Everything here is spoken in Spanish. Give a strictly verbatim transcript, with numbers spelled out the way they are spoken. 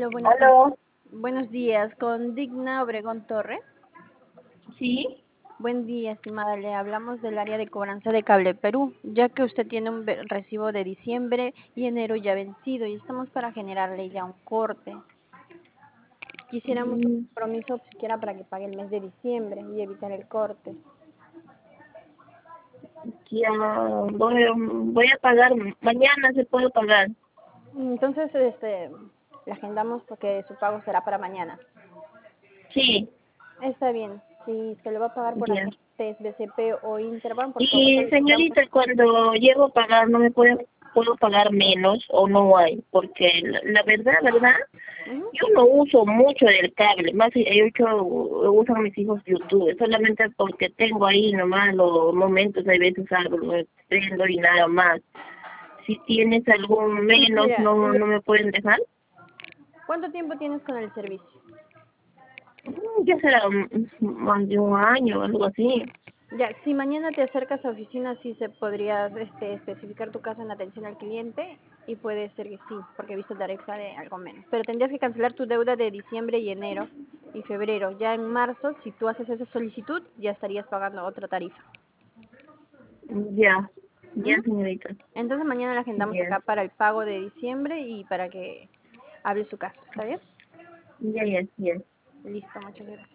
Aló, buenos días. ¿Aló? Buenos días, con Digna Obregón Torres. Sí, Buen día, estimada. Le hablamos del área de cobranza de Cable Perú, ya que usted tiene un ve- recibo de diciembre y enero ya vencido y estamos para generarle ya un corte. Quisiéramos un mm, compromiso siquiera para que pague el mes de diciembre y evitar el corte. ya voy, voy a pagar, mañana se puede pagar. Entonces, este, le agendamos porque su pago será para mañana. Sí, Está bien. Si se le va a pagar por ya. agentes B C P o Interbank, por favor Y solicitamos. señorita, cuando llego a pagar, ¿no me puede, puedo pagar menos o no hay? Porque la, la verdad, verdad, Ujú. yo no uso mucho del cable, más he hecho, usan mis hijos YouTube, solamente porque tengo ahí nomás los momentos, hay veces algo, lo prendo y nada más. Si tienes algún menos, Mira, ¿no, lo- no me pueden dejar? ¿cuánto tiempo tienes con el servicio? Mm, Ya será mm, más de un año, algo así. Ya, si mañana te acercas a oficina, sí se podría este, especificar tu caso en atención al cliente y puede ser que sí, porque he visto tarifa de algo menos. Pero tendrías que cancelar tu deuda de diciembre y enero y febrero. Ya en marzo, si tú haces esa solicitud, ya estarías pagando otra tarifa. Ya, ya, ¿Mm? señorita. Entonces mañana la agendamos Ya, acá para el pago de diciembre y para que hable su caso. ¿Está bien? ya, ya, ya. Listo, muchas gracias.